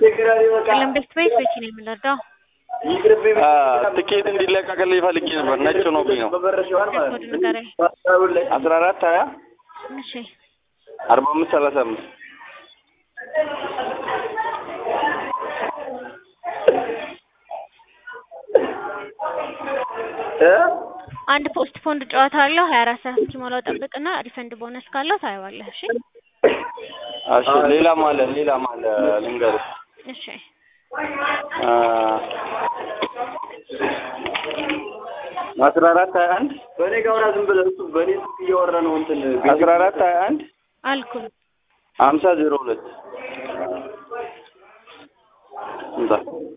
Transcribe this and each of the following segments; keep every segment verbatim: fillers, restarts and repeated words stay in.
ቀለም ቤት ቤት ቤት ነው የምንረዳው ትኬት እንዲለቀቅልኝ ፈልጌ ነበር ነጭ ሆኖብኝ ነው አስራ አራት ሀያ እሺ አርባ አምስት ሰላሳ አምስት አንድ ፖስት ፖንድ ጨዋታ አለው ሀያ አራት ሰዓት እስኪሞላው ጠብቅና ሪፈንድ ቦነስ ካለው ታየዋለህ እሺ እሺ ሌላ ማለት ሌላ ማለት ልንገርህ እሺ አስራ አራት ሀያ አንድ በኔ ጋር ዝም ብለህ እሱ በኔ እያወራ ነው እንትን አስራ አራት ሀያ አንድ አልኩኝ ሀምሳ ዜሮ ሁለት እንዳ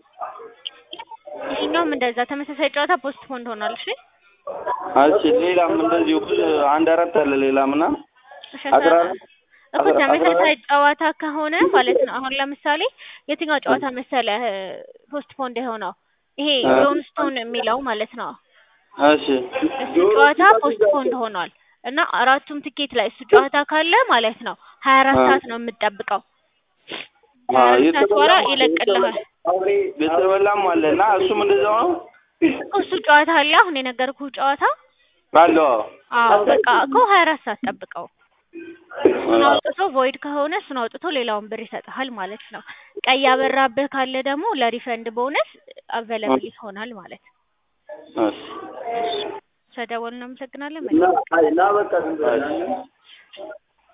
ይሄኛውም እንደዛ ተመሳሳይ ጨዋታ ፖስት ፖንድ ሆኗል እሺ እሺ ሌላም እንደዚሁ አንድ አራት አለ ሌላምና አስራ አራት እኮ ተመሳሳይ ጨዋታ ከሆነ ማለት ነው አሁን ለምሳሌ የትኛው ጨዋታ መሰለህ ፖስት ፖንድ የሆነው ይሄ ጆንስቶን የሚለው ማለት ነው እሺ እሱ ጨዋታ ፖስት ፖንድ ሆኗል እና አራቱም ትኬት ላይ እሱ ጨዋታ ካለ ማለት ነው ሀያ አራት ሰዓት ነው የምትጠብቀው ሀያ አራት ሰዓት በኋላ ይለቅልሃል ቤተበላም አለና እሱም እንደዛው ነው እሱ ጨዋታ አለ አሁን የነገርኩህ ጨዋታ አለ አዎ በቃ እኮ ሀያ አራት ሰዓት ጠብቀው እሱን አውጥቶ ቮይድ ከሆነ እሱን አውጥቶ ሌላውን ብር ይሰጥሃል ማለት ነው ቀይ ያበራብህ ካለ ደግሞ ለሪፈንድ ቦነስ አቬለብል ይሆናል ማለት ነው እሺ ሰደወልን እናመሰግናለን ና በቃ